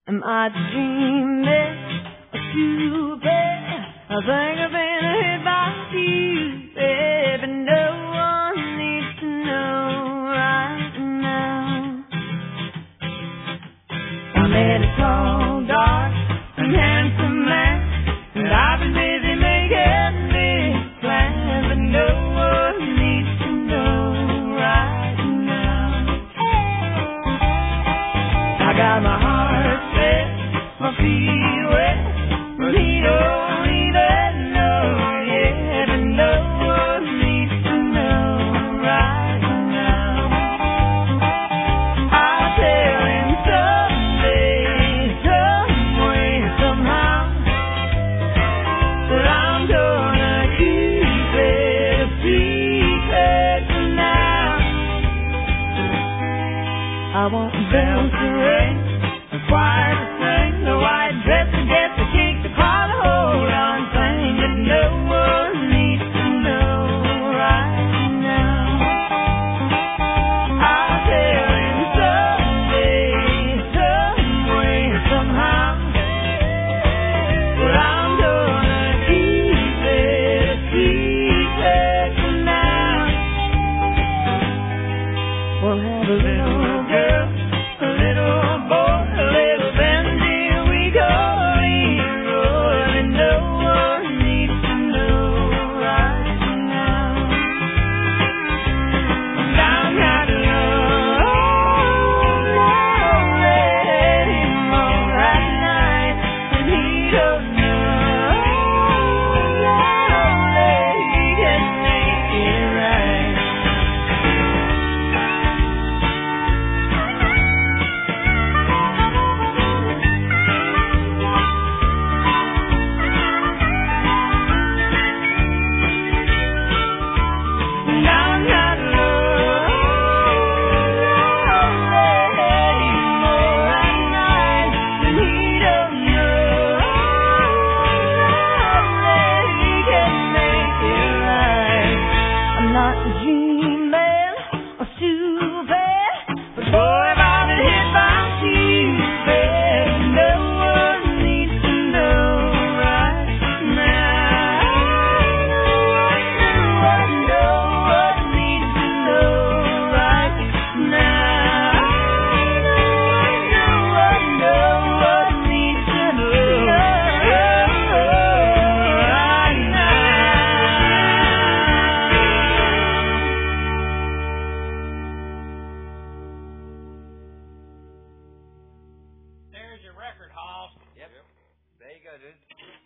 Am I dreaming or stupid? I think I've been hit by Cupid, but no one needs to know right now. I met a tall, dark, and handsome man, and I've been busy making big plans, but no one needs to know right now. I got my heart set, my feet wet, but he don't even know yet, but no one needs to know right now. I'll tell him someday, some way, somehow, that I'm gonna keep it a secret for now. I want bells to ring, the choir to sing, the white dress to get the kick, the car to hold on, sing, but no one needs to know right now. I'll tell him someday, some way, somehow, that I'm gonna keep it a secret for now. We'll have a little girl, a little boy, a little Benji, we go Leroy, and no one needs to know right now. I'm not lonely anymore at night, and he don't know he can make it right. And I'm not lonely anymore at night, and he don't know he can make it right. I'm not dreaming or stupid, but boy, if I've been hit by Cupid, no one needs to know right now. No one needs to know right now. No one needs to know right now. There's your record, Hoss. Yep. There you go, dude.